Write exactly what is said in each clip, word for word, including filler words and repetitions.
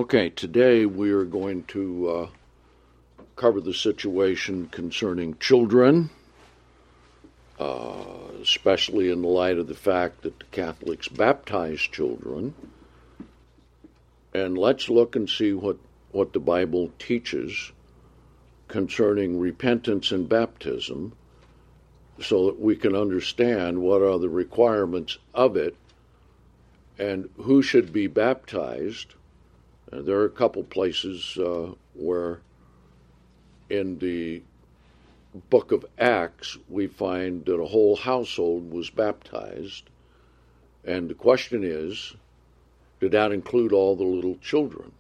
Okay, today we are going to uh, cover the situation concerning children, uh, especially in the light of the fact that the Catholics baptize children. And let's look and see what, what the Bible teaches concerning repentance and baptism so that we can understand what are the requirements of it and who should be baptized. Uh, there are a couple places uh, where in the book of Acts we find that a whole household was baptized, and the question is, did that include all the little children?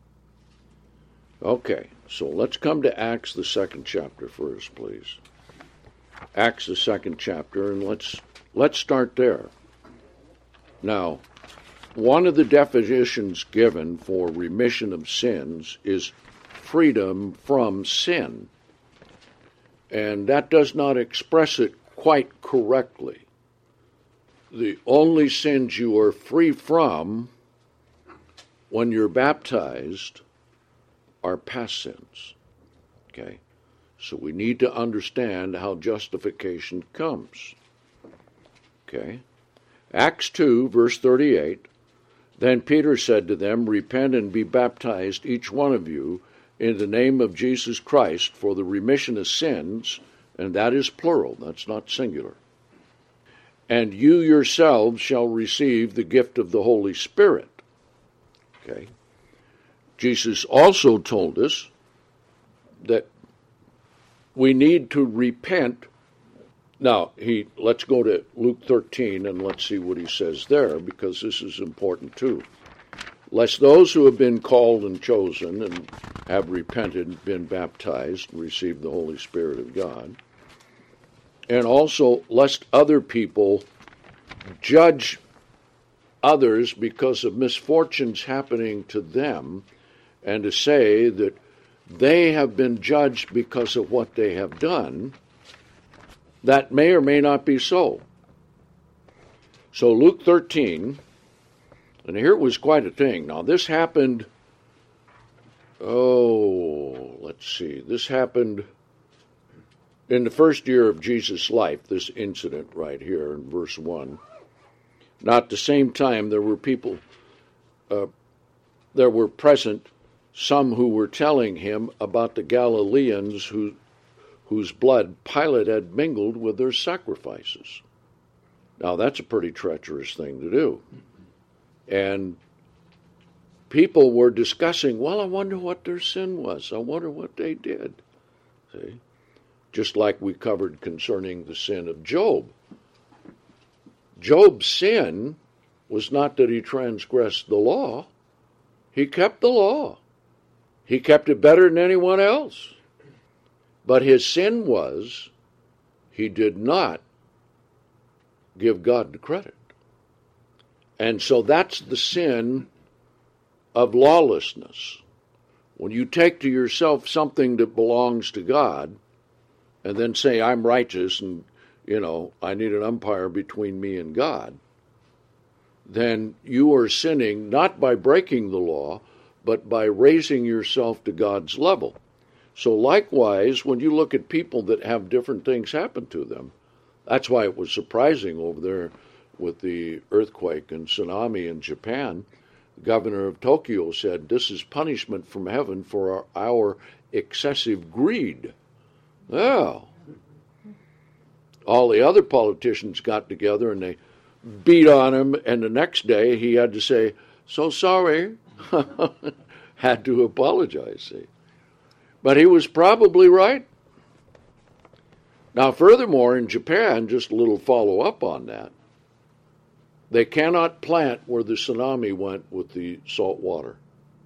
Okay, so let's come to Acts, the second chapter first, please. Acts, the second chapter, and let's let's start there. Now, one of the definitions given for remission of sins is freedom from sin. And that does not express it quite correctly. The only sins you are free from when you're baptized are past sins. Okay? So we need to understand how justification comes. Okay? Acts two, verse thirty-eight. Then Peter said to them, "Repent and be baptized, each one of you, in the name of Jesus Christ, for the remission of sins," and that is plural, that's not singular. "And you yourselves shall receive the gift of the Holy Spirit." Okay. Jesus also told us that we need to repent. Now, he let's go to Luke thirteen and let's see what he says there, because this is important too. "Lest those who have been called and chosen and have repented, been baptized, and received the Holy Spirit of God, and also lest other people judge others because of misfortunes happening to them, and to say that they have been judged because of what they have done, that may or may not be so." So Luke thirteen, and here it was quite a thing. Now this happened, oh, let's see, this happened in the first year of Jesus' life, this incident right here in verse one. Now at the same time there were people, uh, there were present some who were telling him about the Galileans who, whose blood Pilate had mingled with their sacrifices. Now that's a pretty treacherous thing to do. And people were discussing, well, I wonder what their sin was. I wonder what they did. See? Just like we covered concerning the sin of Job. Job's sin was not that he transgressed the law. He kept the law. He kept it better than anyone else. But his sin was he did not give God the credit. And so that's the sin of lawlessness. When you take to yourself something that belongs to God and then say, I'm righteous and, you know, I need an umpire between me and God, then you are sinning not by breaking the law, but by raising yourself to God's level. So likewise, when you look at people that have different things happen to them, that's why it was surprising over there with the earthquake and tsunami in Japan. The governor of Tokyo said, this is punishment from heaven for our, our excessive greed. Well, all the other politicians got together and they beat on him, and the next day he had to say, so sorry, had to apologize, see. But he was probably right. Now, furthermore, in Japan, just a little follow-up on that, they cannot plant where the tsunami went with the salt water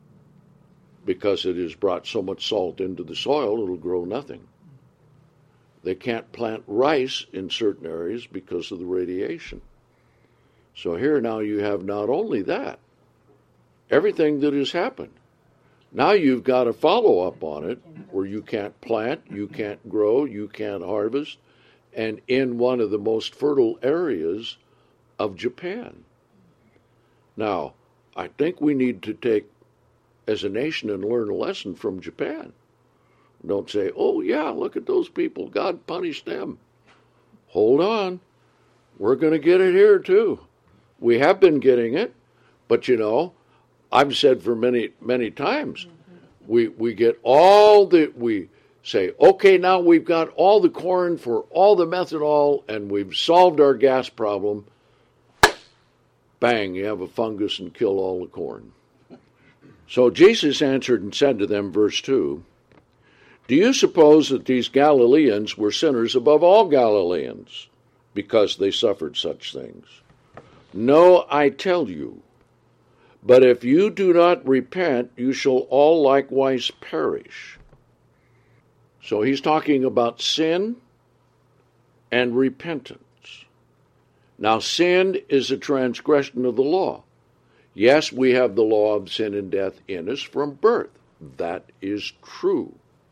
because it has brought so much salt into the soil, it'll grow nothing. They can't plant rice in certain areas because of the radiation. So here now you have not only that, everything that has happened. Now you've got a follow-up on it where you can't plant, you can't grow, you can't harvest, and in one of the most fertile areas of Japan. Now, I think we need to take as a nation and learn a lesson from Japan. Don't say, oh, yeah, look at those people. God punished them. Hold on. We're going to get it here, too. We have been getting it. But, you know, I've said for many, many times, we, we get all the, we say, okay, now we've got all the corn for all the methanol, and we've solved our gas problem. Bang, you have a fungus and kill all the corn. So Jesus answered and said to them, verse two, do you suppose that these Galileans were sinners above all Galileans because they suffered such things? No, I tell you, but if you do not repent, you shall all likewise perish. So he's talking about sin and repentance. Now, sin is a transgression of the law. Yes, we have the law of sin and death in us from birth. That is true.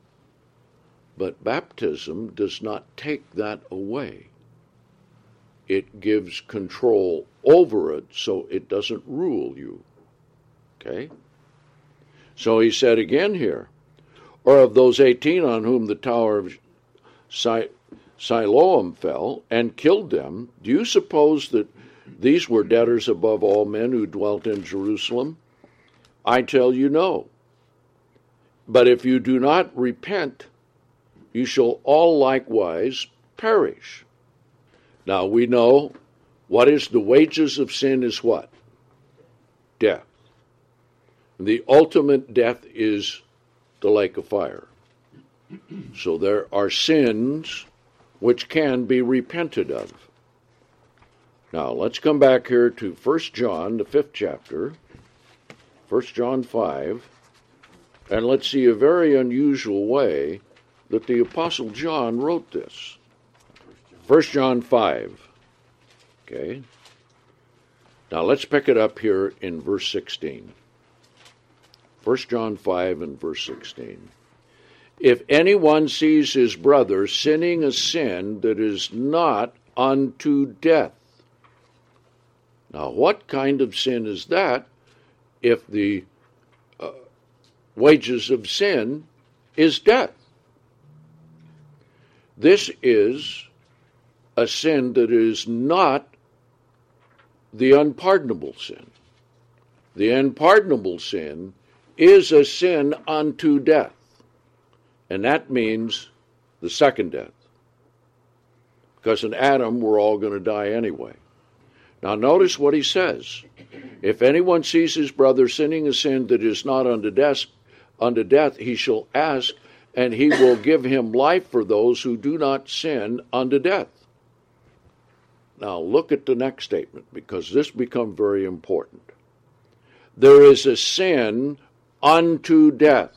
But baptism does not take that away. It gives control over it so it doesn't rule you. Okay? So he said again here, or of those eighteen on whom the tower of Si- Siloam fell and killed them, do you suppose that these were debtors above all men who dwelt in Jerusalem? I tell you no. But if you do not repent, you shall all likewise perish. Now we know what is the wages of sin is what? Death. The ultimate death is the lake of fire. So there are sins which can be repented of. Now let's come back here to First John, the fifth chapter, First John five, and let's see a very unusual way that the Apostle John wrote this. First John five. Okay. Now let's pick it up here in verse sixteen. First John five and verse sixteen. If anyone sees his brother sinning a sin that is not unto death. Now, what kind of sin is that if the uh, wages of sin is death? This is a sin that is not the unpardonable sin. The unpardonable sin is a sin unto death. And that means the second death. Because in Adam, we're all going to die anyway. Now notice what he says. If anyone sees his brother sinning a sin that is not unto death, unto death, he shall ask, and he will give him life for those who do not sin unto death. Now look at the next statement, because this becomes very important. There is a sin unto death.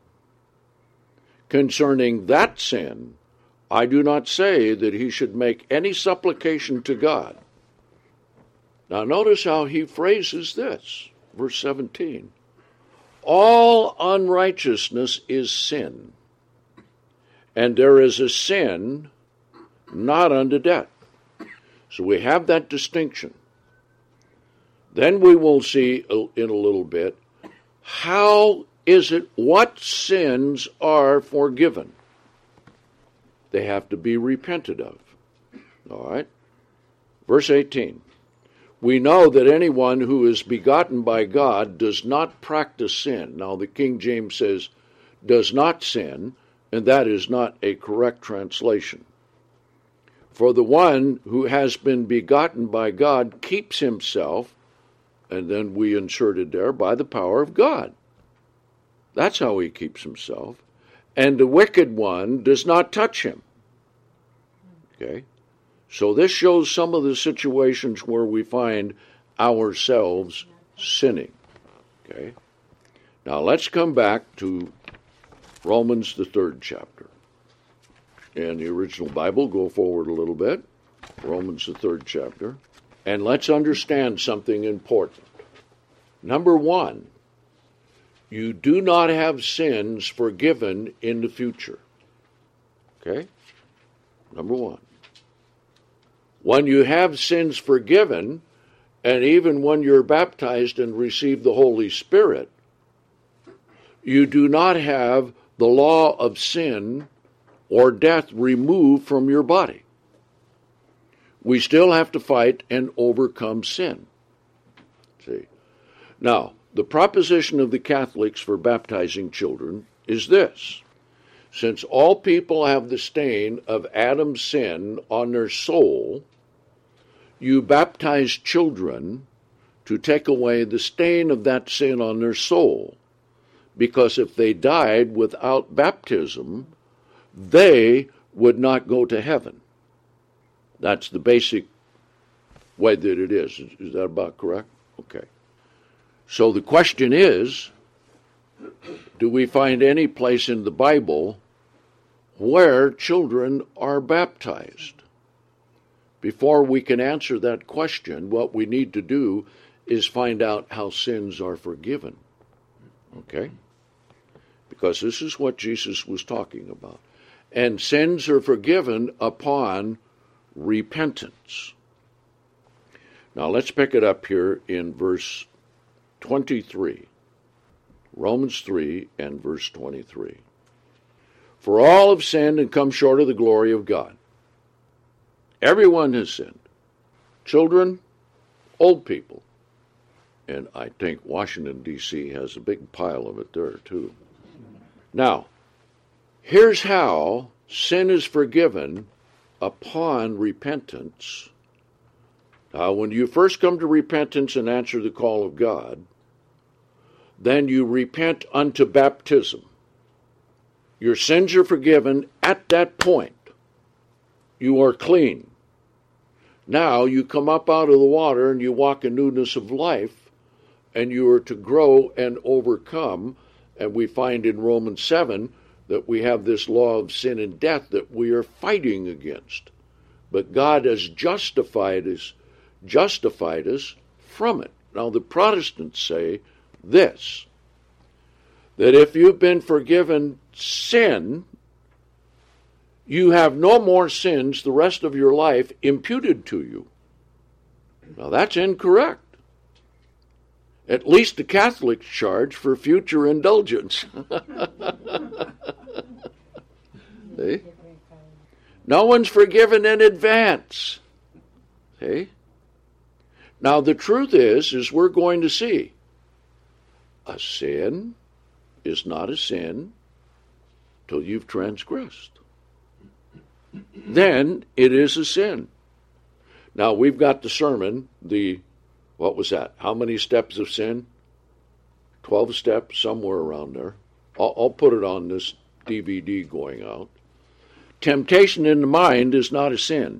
Concerning that sin, I do not say that he should make any supplication to God. Now notice how he phrases this, verse seventeen. All unrighteousness is sin, and there is a sin not unto death. So we have that distinction. Then we will see in a little bit how is it what sins are forgiven. They have to be repented of. All right? Verse eighteen. We know that anyone who is begotten by God does not practice sin. Now the King James says, does not sin, and that is not a correct translation. For the one who has been begotten by God keeps himself, and then we inserted there, by the power of God. That's how he keeps himself. And the wicked one does not touch him. Okay? So this shows some of the situations where we find ourselves sinning. Okay? Now let's come back to Romans, the third chapter. In the original Bible, go forward a little bit. Romans, the third chapter. And let's understand something important. Number one, you do not have sins forgiven in the future. Okay? Number one. When you have sins forgiven, and even when you're baptized and receive the Holy Spirit, you do not have the law of sin or death removed from your body. We still have to fight and overcome sin. See? Now, the proposition of the Catholics for baptizing children is this. Since all people have the stain of Adam's sin on their soul, you baptize children to take away the stain of that sin on their soul. Because if they died without baptism, they would not go to heaven. That's the basic way that it is. Is that about correct? Okay. So the question is, do we find any place in the Bible where children are baptized? Before we can answer that question, what we need to do is find out how sins are forgiven. Okay? Because this is what Jesus was talking about. And sins are forgiven upon repentance. Now let's pick it up here in verse twenty-three. Romans three and verse twenty-three. For all have sinned and come short of the glory of God. Everyone has sinned. Children, old people. And I think Washington, D C has a big pile of it there, too. Now, here's how sin is forgiven upon repentance. Now, when you first come to repentance and answer the call of God, then you repent unto baptism. Your sins are forgiven at that point. You are clean. Now you come up out of the water and you walk in newness of life, and you are to grow and overcome. And we find in Romans seven that we have this law of sin and death that we are fighting against. But God has justified us, justified us from it. Now the Protestants say this, that if you've been forgiven sin, you have no more sins the rest of your life imputed to you. Now that's incorrect. At least the Catholics charge for future indulgence. See? No one's forgiven in advance. See? Now the truth is, is we're going to see, a sin is not a sin till you've transgressed. Then it is a sin. Now we've got the sermon, the, what was that? How many steps of sin? Twelve steps, somewhere around there. I'll, I'll put it on this D V D going out. Temptation in the mind is not a sin.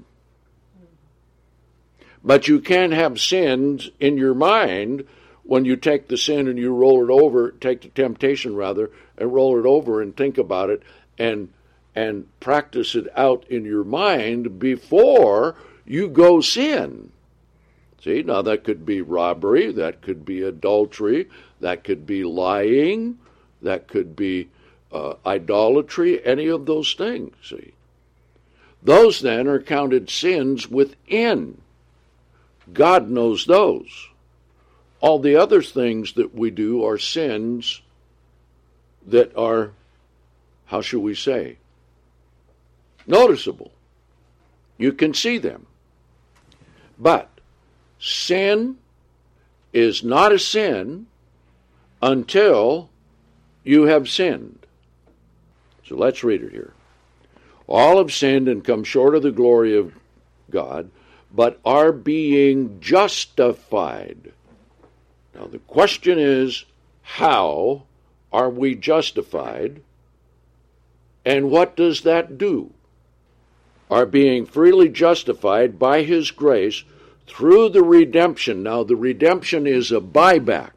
But you can have sins in your mind when you take the sin and you roll it over, take the temptation rather, and roll it over and think about it and and practice it out in your mind before you go sin. See, now that could be robbery, that could be adultery, that could be lying, that could be uh, idolatry, any of those things, see. Those then are counted sins within. God knows those. All the other things that we do are sins that are, how shall we say, noticeable. You can see them. But sin is not a sin until you have sinned. So let's read it here. All have sinned and come short of the glory of God, but are being justified. Now the question is, how are we justified? And what does that do? Are being freely justified by His grace through the redemption. Now the redemption is a buyback.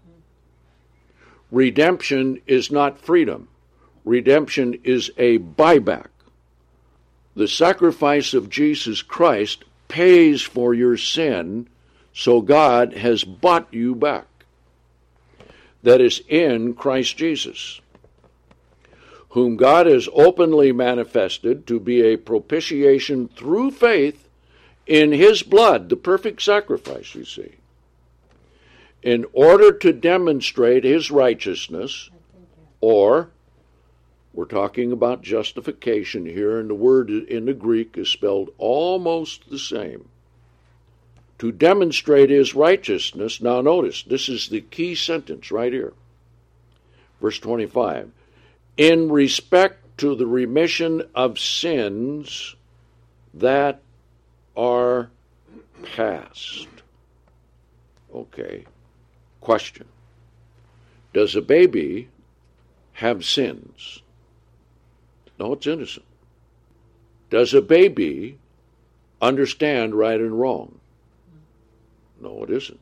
Redemption is not freedom. Redemption is a buyback. The sacrifice of Jesus Christ pays for your sin, so God has bought you back. That is in Christ Jesus, whom God has openly manifested to be a propitiation through faith in His blood, the perfect sacrifice, you see, in order to demonstrate His righteousness, Or, we're talking about justification here, and the word in the Greek is spelled almost the same. To demonstrate his righteousness. Now notice, this is the key sentence right here. Verse twenty-five. In respect to the remission of sins that are past. Okay. Question. Does a baby have sins? No, it's innocent. Does a baby understand right and wrong? No, it isn't.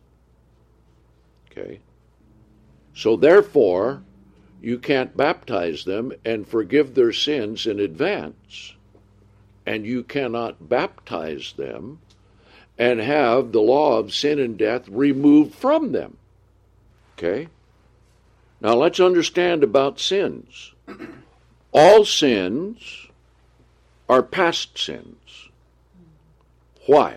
Okay? So therefore, you can't baptize them and forgive their sins in advance, and you cannot baptize them and have the law of sin and death removed from them. Okay? Now let's understand about sins. All sins are past sins. Why?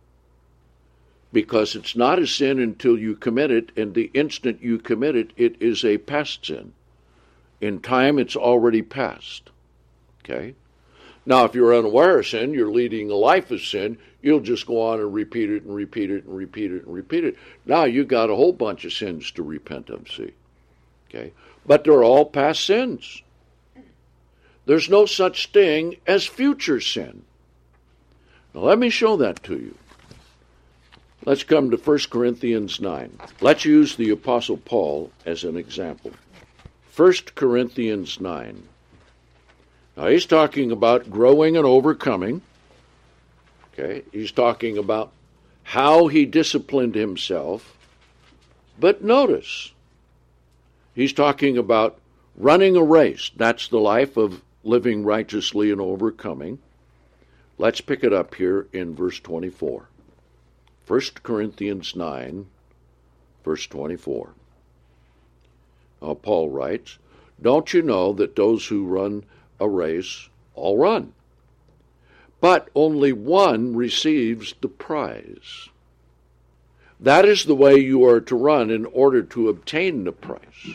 Because it's not a sin until you commit it, and the instant you commit it, it is a past sin. In time, it's already past. Okay? Now, if you're unaware of sin, you're leading a life of sin, you'll just go on and repeat it and repeat it and repeat it and repeat it. Now you've got a whole bunch of sins to repent of, see? Okay? But they're all past sins. There's no such thing as future sin. Now let me show that to you. Let's come to First Corinthians nine. Let's use the Apostle Paul as an example. First Corinthians nine. Now he's talking about growing and overcoming. Okay, he's talking about how he disciplined himself. But notice, he's talking about running a race. That's the life of living righteously and overcoming. Let's pick it up here in verse twenty-four. First Corinthians nine, verse twenty-four. Now Paul writes, don't you know that those who run a race all run, but only one receives the prize? That is the way you are to run in order to obtain the prize.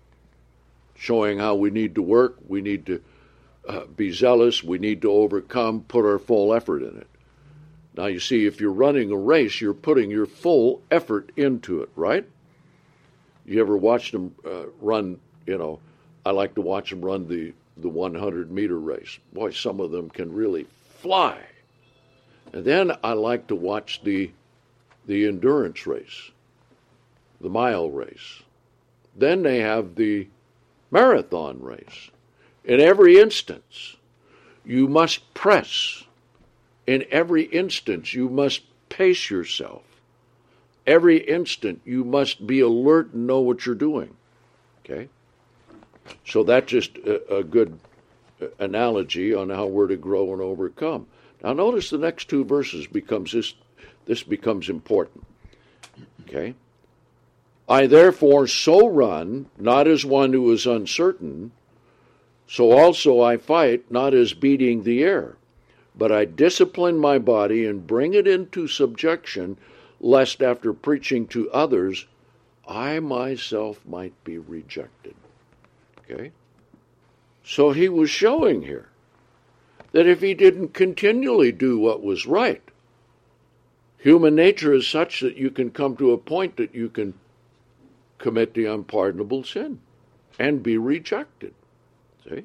Showing how we need to work, we need to uh, be zealous, we need to overcome, put our full effort in it. Now you see, if you're running a race, you're putting your full effort into it, right? You ever watched them uh, run, you know, I like to watch them run the, the one hundred meter race. Boy, some of them can really fly. And then I like to watch the, the endurance race, the mile race. Then they have the marathon race. In every instance, you must press. In every instance, you must pace yourself. Every instant, you must be alert and know what you're doing. Okay? So that's just a, a good analogy on how we're to grow and overcome. Now notice the next two verses becomes this, this becomes important. Okay? I therefore so run, not as one who is uncertain, so also I fight, not as beating the air, but I discipline my body and bring it into subjection, lest after preaching to others, I myself might be rejected. Okay? So he was showing here that if he didn't continually do what was right, human nature is such that you can come to a point that you can commit the unpardonable sin and be rejected. See?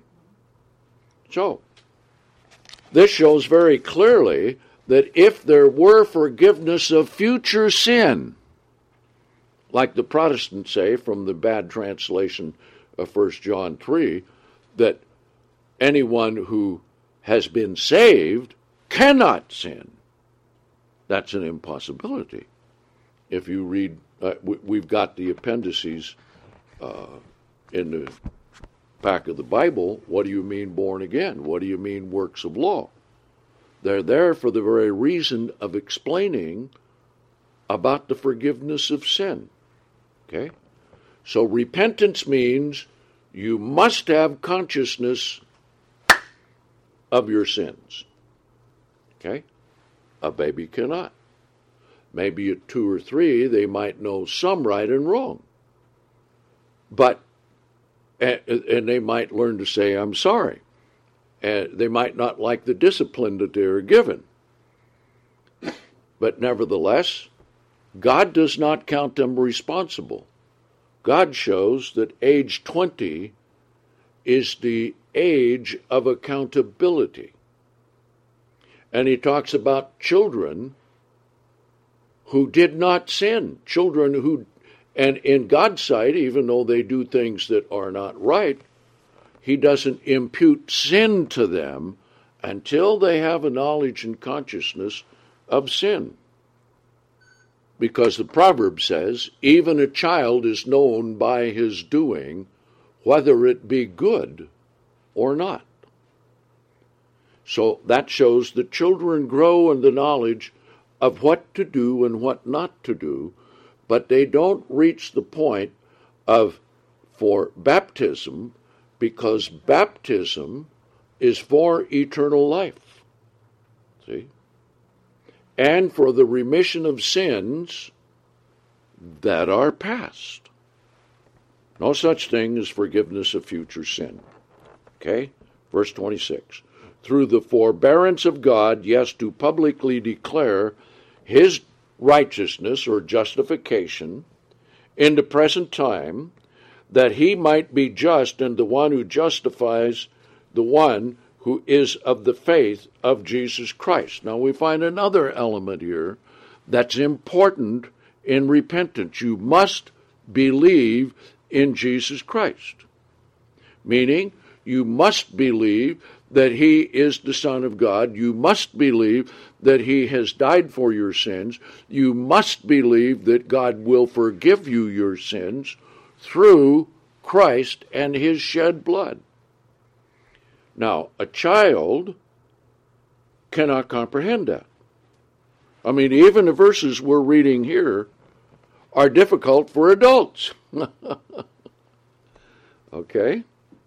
So, this shows very clearly that if there were forgiveness of future sin, like the Protestants say from the bad translation of First John three, that anyone who has been saved cannot sin. That's an impossibility. If you read, uh, we, we've got the appendices uh, in the back of the Bible. What do you mean born again? What do you mean works of law? They're there for the very reason of explaining about the forgiveness of sin. Okay? So repentance means you must have consciousness of your sins. Okay? A baby cannot. Maybe at two or three, they might know some right and wrong. But And, and they might learn to say, I'm sorry. And they might not like the discipline that they are given. But nevertheless, God does not count them responsible. God shows that age twenty is the age of accountability. And he talks about children who did not sin, children who, and in God's sight, even though they do things that are not right, he doesn't impute sin to them until they have a knowledge and consciousness of sin. Because the proverb says, even a child is known by his doing, whether it be good or not. So that shows that children grow in the knowledge of what to do and what not to do, but they don't reach the point of for baptism, because baptism is for eternal life. See? And for the remission of sins that are past. No such thing as forgiveness of future sin. Okay? Verse twenty-six. Through the forbearance of God, yes, to publicly declare his righteousness or justification in the present time, that he might be just and the one who justifies the one who is of the faith of Jesus Christ. Now we find another element here that's important in repentance. You must believe in Jesus Christ. Meaning, you must believe that he is the Son of God. You must believe that he has died for your sins. You must believe that God will forgive you your sins through Christ and his shed blood. Now, a child cannot comprehend that. I mean, even the verses we're reading here are difficult for adults. Okay?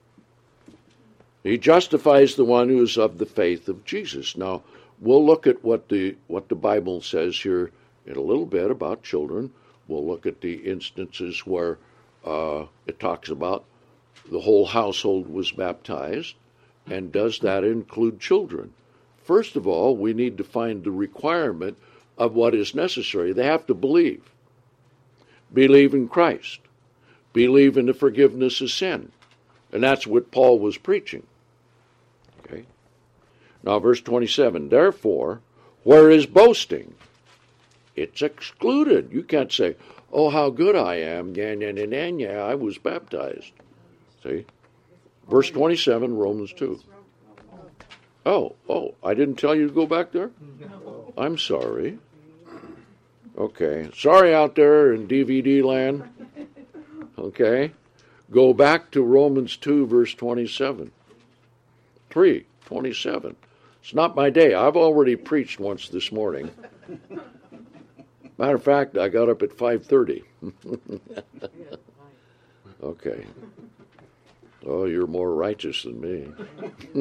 He justifies the one who is of the faith of Jesus. Now, we'll look at what the what the Bible says here in a little bit about children. We'll look at the instances where uh, it talks about the whole household was baptized, and does that include children? First of all, we need to find the requirement of what is necessary. They have to believe. Believe in Christ. Believe in the forgiveness of sin. And that's what Paul was preaching. Okay. Now, verse twenty-seven, therefore, where is boasting? It's excluded. You can't say, oh, how good I am. Yeah, yeah, yeah, yeah, I was baptized. See? Verse twenty-seven, Romans two. Oh, oh, I didn't tell you to go back there? I'm sorry. Okay. Sorry out there in D V D land. Okay. Go back to Romans two, verse twenty-seven. three, twenty-seven. It's not my day. I've already preached once this morning. Matter of fact, I got up at five thirty. Okay. Oh, you're more righteous than me.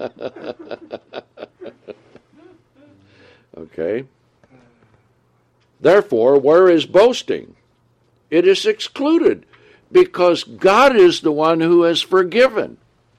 Okay. Therefore, where is boasting? It is excluded, because God is the one who has forgiven.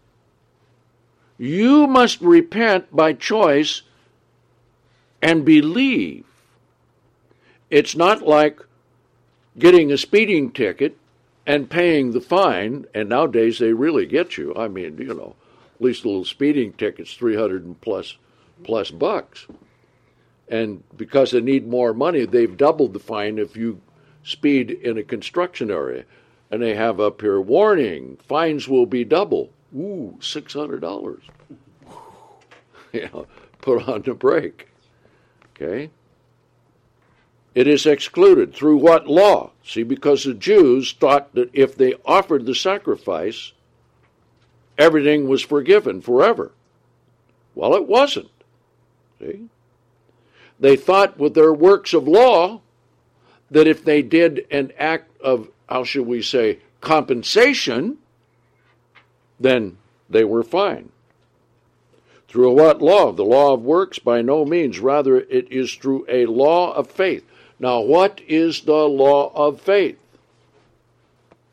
You must repent by choice and believe. It's not like getting a speeding ticket and paying the fine, and nowadays they really get you. I mean, you know, at least a little speeding ticket's three hundred and plus, plus bucks. And because they need more money, they've doubled the fine if you speed in a construction area. And they have up here, warning, fines will be double. Ooh, six hundred dollars. You know, put on the brake. Okay? It is excluded. Through what law? See, because the Jews thought that if they offered the sacrifice, everything was forgiven forever. Well, it wasn't. See? They thought with their works of law that if they did an act of, how should we say, compensation, then they were fine. Through what law? The law of works? By no means. Rather, it is through a law of faith. Now, what is the law of faith?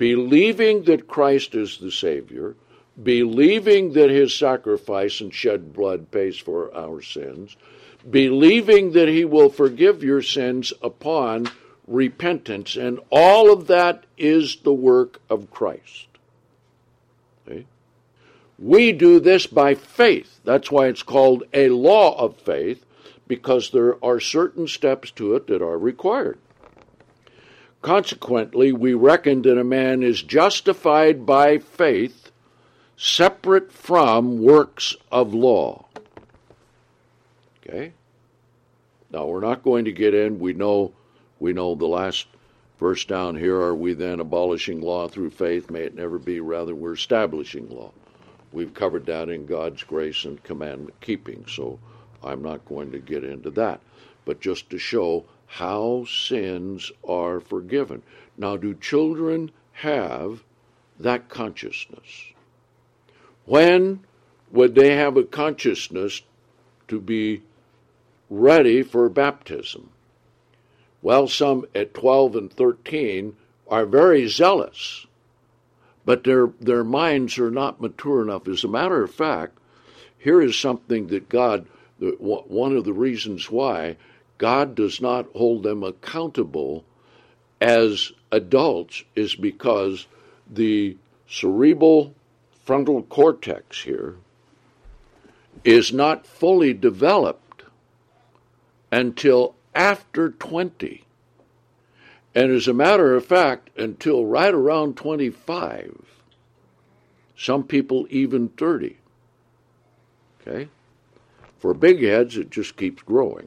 believing that Christ is the Savior, believing that his sacrifice and shed blood pays for our sins, believing that he will forgive your sins upon repentance, and all of that is the work of Christ. Okay? We do this by faith. That's why it's called a law of faith, because there are certain steps to it that are required. Consequently, we reckon that a man is justified by faith, separate from works of law. Okay? Now, we're not going to get in. We know, we know the last verse down here, are we then abolishing law through faith? May it never be. Rather, we're establishing law. We've covered that in God's grace and commandment keeping, so I'm not going to get into that. But just to show how sins are forgiven. Now, do children have that consciousness? When would they have a consciousness to be ready for baptism? Well, some at twelve and thirteen are very zealous, but their, their minds are not mature enough. As a matter of fact, here is something that God, one of the reasons why God does not hold them accountable as adults is because the cerebral frontal cortex here is not fully developed until after twenty. And as a matter of fact, until right around twenty-five, some people even thirty. Okay? For big heads, it just keeps growing.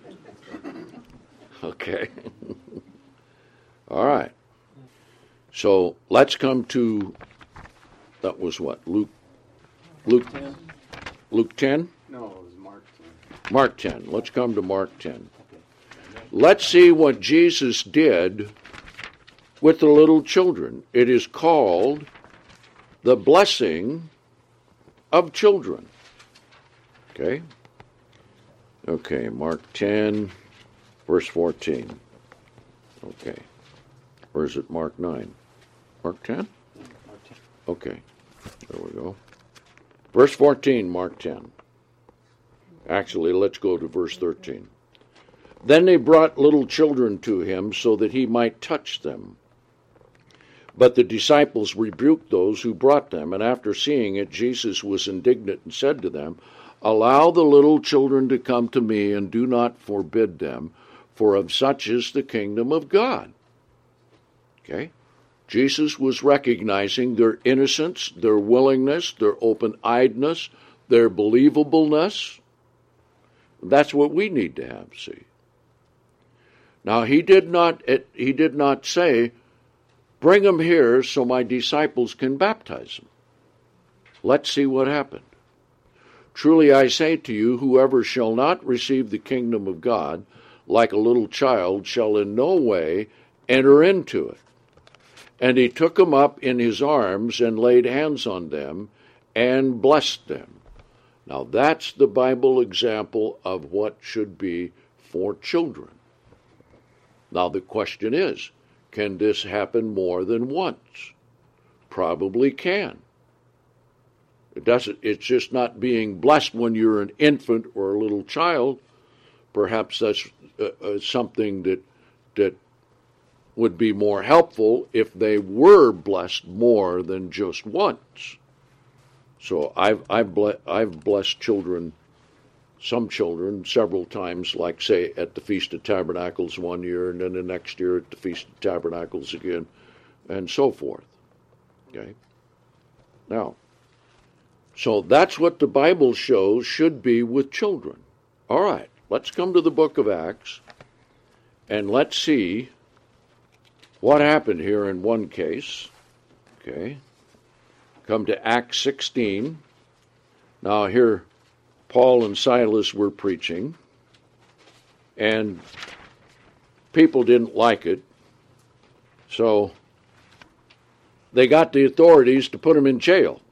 Okay. All right. So let's come to, that was what, Luke, Luke, ten? Luke ten? No, it was Mark ten. Mark ten. Let's come to Mark ten. Let's see what Jesus did with the little children. It is called the blessing of children. Okay? Okay, Mark ten, verse fourteen. Okay. Or is it Mark nine? Mark ten? Okay. There we go. Verse fourteen, Mark ten. Actually, let's go to verse thirteen. Then they brought little children to him so that he might touch them. But the disciples rebuked those who brought them, and after seeing it, Jesus was indignant and said to them, Allow the little children to come to me, and do not forbid them, for of such is the kingdom of God. Okay? Jesus was recognizing their innocence, their willingness, their open-eyedness, their believableness. That's what we need to have, see. Now, he did not, he did not say, bring them here so my disciples can baptize them. Let's see what happened. Truly I say to you, whoever shall not receive the kingdom of God like a little child shall in no way enter into it. And he took them up in his arms and laid hands on them and blessed them. Now that's the Bible example of what should be for children. Now the question is, can this happen more than once? Probably can. It doesn't, it's just not being blessed when you're an infant or a little child. Perhaps that's uh, uh, something that that would be more helpful if they were blessed more than just once. So I've I've, ble- I've blessed children, some children, several times, like say at the Feast of Tabernacles one year, and then the next year at the Feast of Tabernacles again, and so forth. Okay. Now, so that's what the Bible shows should be with children. All right, let's come to the book of Acts, and let's see what happened here in one case. Okay. Come to Acts sixteen. Now here, Paul and Silas were preaching, and people didn't like it, so they got the authorities to put them in jail.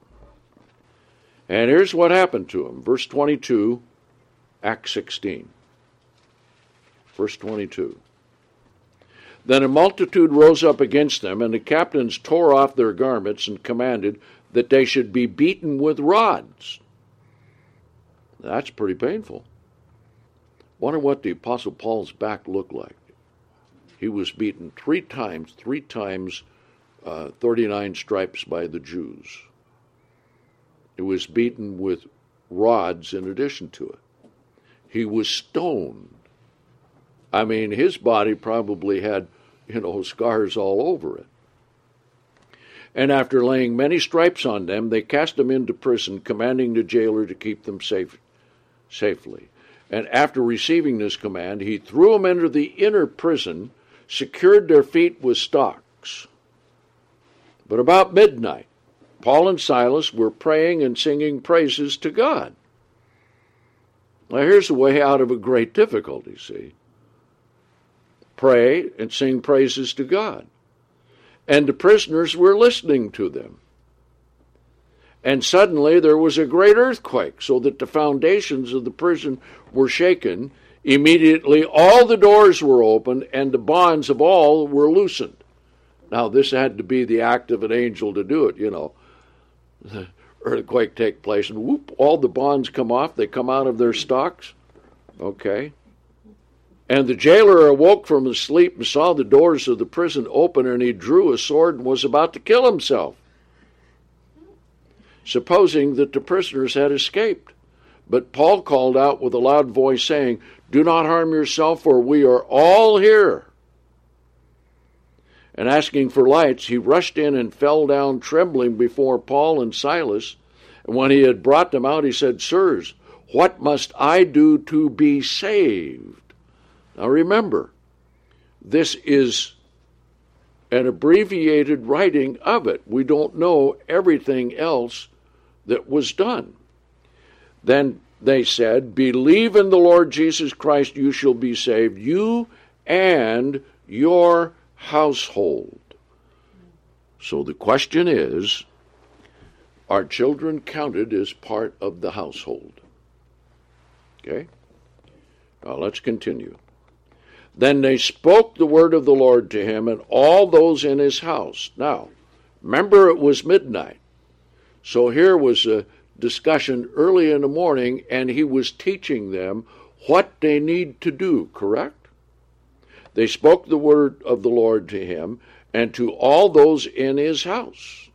And here's what happened to them. Verse twenty-two, Acts sixteen. Verse twenty-two. Then a multitude rose up against them, and the captains tore off their garments and commanded that they should be beaten with rods. That's pretty painful. Wonder what the Apostle Paul's back looked like. He was beaten three times, three times, uh, thirty-nine stripes by the Jews. He was beaten with rods in addition to it. He was stoned. I mean, his body probably had, you know, scars all over it. And after laying many stripes on them, they cast them into prison, commanding the jailer to keep them safe, safely. And after receiving this command, he threw them into the inner prison, secured their feet with stocks. But about midnight, Paul and Silas were praying and singing praises to God. Now here's the way out of a great difficulty, see. Pray and sing praises to God. And the prisoners were listening to them. And suddenly there was a great earthquake, so that the foundations of the prison were shaken. Immediately all the doors were opened, and the bonds of all were loosened. Now this had to be the act of an angel to do it, you know. The earthquake take place, and whoop, all the bonds come off. They come out of their stocks. Okay. And the jailer awoke from his sleep and saw the doors of the prison open, and he drew a sword and was about to kill himself, supposing that the prisoners had escaped. But Paul called out with a loud voice, saying, "Do not harm yourself, for we are all here." And asking for lights, he rushed in and fell down trembling before Paul and Silas. And when he had brought them out, he said, "Sirs, what must I do to be saved?" Now remember, this is an abbreviated writing of it. We don't know everything else that was done. Then they said, "Believe in the Lord Jesus Christ, you shall be saved, you and your household." So the question is, are children counted as part of the household? Okay? Now let's continue. Then they spoke the word of the Lord to him and all those in his house. Now, remember it was midnight. So here was a discussion early in the morning, and he was teaching them what they need to do, correct? They spoke the word of the Lord to him and to all those in his house.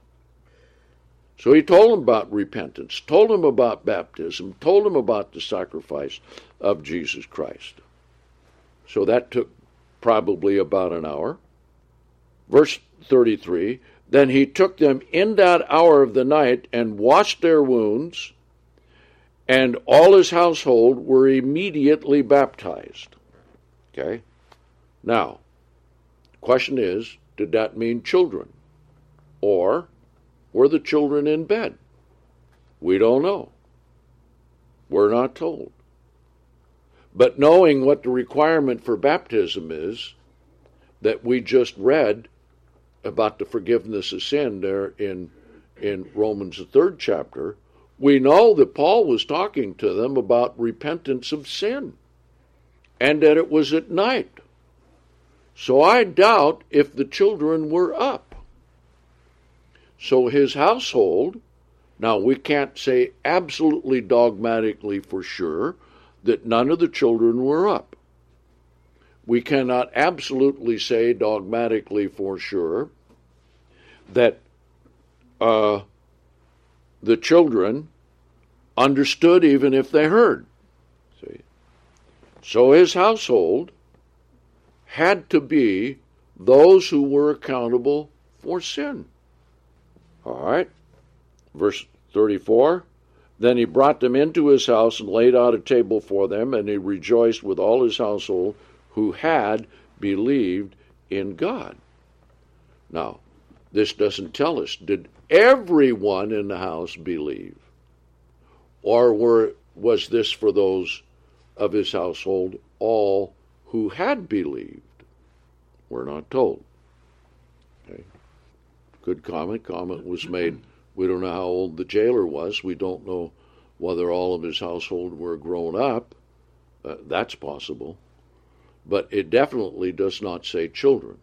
So he told them about repentance, told them about baptism, told them about the sacrifice of Jesus Christ. So that took probably about an hour. Verse thirty-three, then he took them in that hour of the night and washed their wounds, and all his household were immediately baptized. Okay? Now, the question is, did that mean children? Or were the children in bed? We don't know. We're not told. But knowing what the requirement for baptism is, that we just read about the forgiveness of sin there in, in Romans, the third chapter, we know that Paul was talking to them about repentance of sin, and that it was at night. So I doubt if the children were up. So his household, now we can't say absolutely dogmatically for sure that none of the children were up. We cannot absolutely say dogmatically for sure that uh, the children understood even if they heard. See? So his household had to be those who were accountable for sin. All right, verse thirty-four. Then he brought them into his house and laid out a table for them, and he rejoiced with all his household who had believed in God. Now, this doesn't tell us, did everyone in the house believe? Or were, was this for those of his household, all who had believed? We're not told. Okay. Good comment. Comment was made. We don't know how old the jailer was. We don't know whether all of his household were grown up. Uh, that's possible. but it definitely does not say children.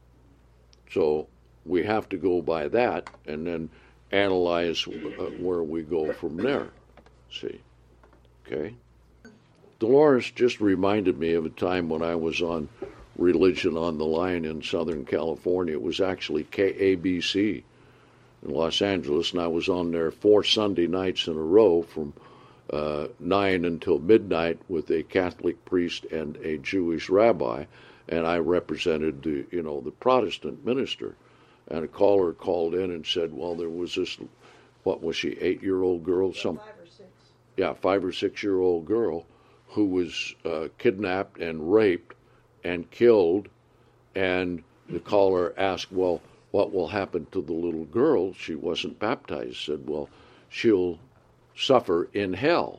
So we have to go by that and then analyze uh, where we go from there. See? Okay? Dolores just reminded me of a time when I was on Religion on the Line in Southern California. It was actually K A B C in Los Angeles, and I was on there four Sunday nights in a row from uh, nine until midnight with a Catholic priest and a Jewish rabbi, and I represented the, you know, the Protestant minister. And a caller called in and said, well, there was this, what was she, eight-year-old girl? Some, five or six. Yeah, five or six-year-old girl who was uh, kidnapped and raped and killed, and the caller asked, well, what will happen to the little girl? She wasn't baptized. Said, well, she'll suffer in hell.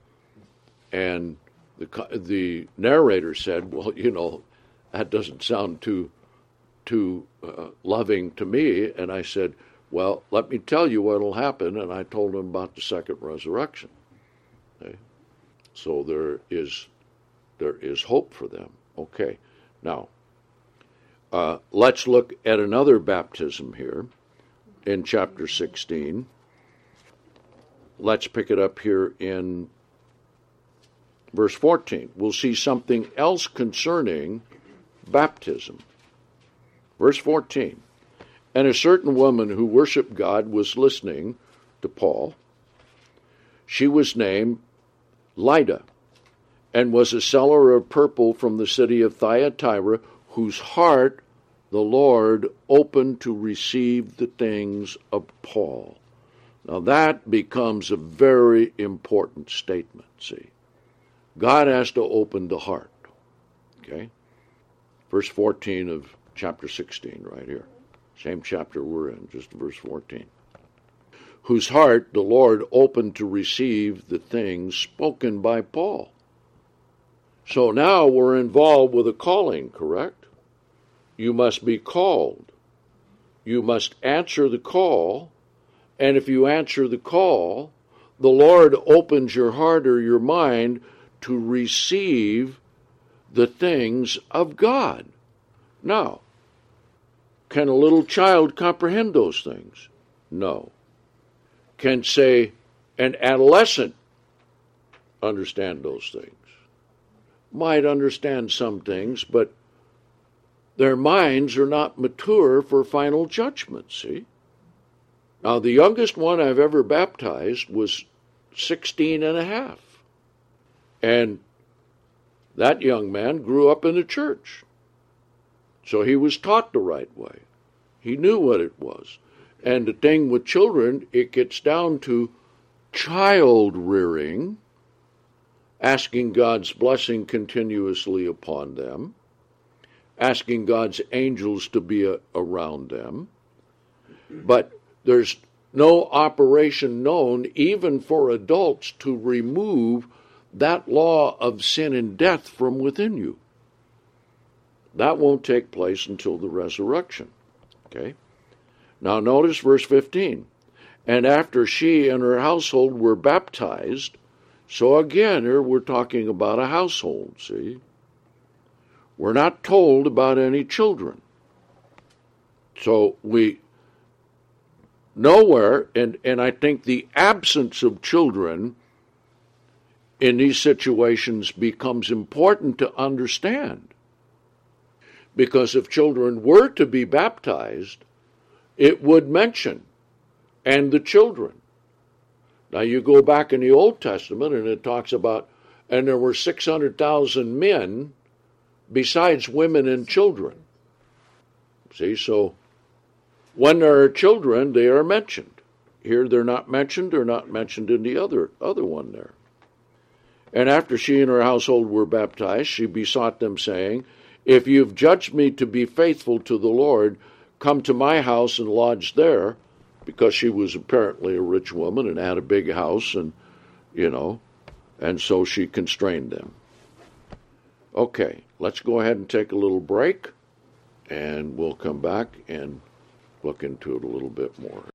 And the the narrator said, well, you know, that doesn't sound too too uh, loving to me. And I said, well, let me tell you what will happen. And I told him about the second resurrection. Okay? So there is there is hope for them. Okay, now uh, let's look at another baptism here in chapter sixteen. Let's pick it up here in verse fourteen. We'll see something else concerning baptism. Verse fourteen. And a certain woman who worshiped God was listening to Paul. She was named Lydda, and was a seller of purple from the city of Thyatira, whose heart the Lord opened to receive the things of Paul. Now that becomes a very important statement, see. God has to open the heart, okay? Verse fourteen of chapter sixteen right here. Same chapter we're in, just verse fourteen. Whose heart the Lord opened to receive the things spoken by Paul. So now we're involved with a calling, correct? You must be called. You must answer the call, and if you answer the call, the Lord opens your heart or your mind to receive the things of God. Now, can a little child comprehend those things? No. Can, say, an adolescent understand those things? Might understand some things, but their minds are not mature for final judgment, see? Now, the youngest one I've ever baptized was sixteen and a half. And that young man grew up in the church. So he was taught the right way. He knew what it was. And the thing with children, it gets down to child rearing, asking God's blessing continuously upon them, asking God's angels to be a, around them. But there's no operation known, even for adults, to remove that law of sin and death from within you. That won't take place until the resurrection. Okay? Now notice verse fifteen. And after she and her household were baptized, so again here we're talking about a household, see? We're not told about any children. So we nowhere, and, and I think the absence of children in these situations becomes important to understand. Because if children were to be baptized, it would mention, and the children. Now you go back in the Old Testament and it talks about, and there were six hundred thousand men besides women and children. See, so when there are children, they are mentioned. Here they're not mentioned, they're not mentioned in the other, other one there. And after she and her household were baptized, she besought them, saying, if you've judged me to be faithful to the Lord, come to my house and lodge there, because she was apparently a rich woman and had a big house, and, you know, and so she constrained them. Okay, let's go ahead and take a little break, and we'll come back and look into it a little bit more.